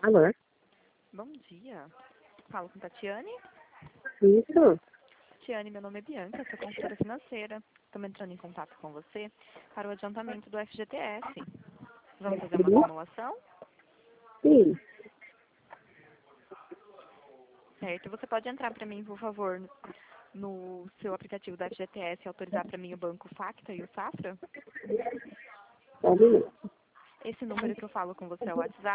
Alô? Bom dia. Falo com Tatiane. Isso? Tatiane, meu nome é Bianca, sou consultora financeira. Estamos entrando em contato com você para o adiantamento do FGTS. Vamos fazer uma simulação? Sim. Certo. Você pode entrar para mim, por favor, no seu aplicativo da FGTS e autorizar para mim o Banco Facta e o Safra? Só um minuto. Esse número que eu falo com você é o WhatsApp?